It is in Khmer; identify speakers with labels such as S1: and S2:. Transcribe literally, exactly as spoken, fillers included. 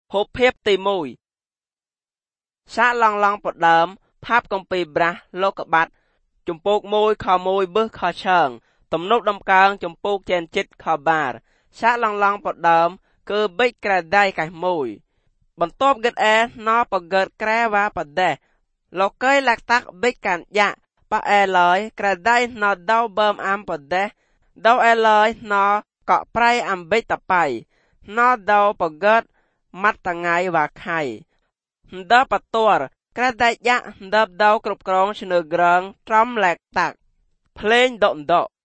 S1: ហូបភាពទីមួយសាកឡងឡងផ្ដើមផាប់កំពីប្រាស់លោកកបាត់ចំពោកមួយខមួយបឹសខឆើងទំនុកដំកើងចំពោកចែនចិត្តខបារសាកឡងឡងផ្ដើមគឺបិចក្រដៃកែមួយបន្ទាប់គិតអែណបកើតក្រែវ៉ាបដេលោកកៃលាក់តាក់បិចកានយ៉ាប៉អែឡើយក្រដៃណដៅបើមអាំបដេដៅអែឡើយណកក់ប្រៃអំបិចតបៃណដៅបកើតម៉ាត់តងៃវ៉ាខៃដបតួរក្រដៃយ៉ាដបដៅគ្រប់ក្រងឈ្នើក្រងត្រំលែកតាក់ភ្លេងដកដក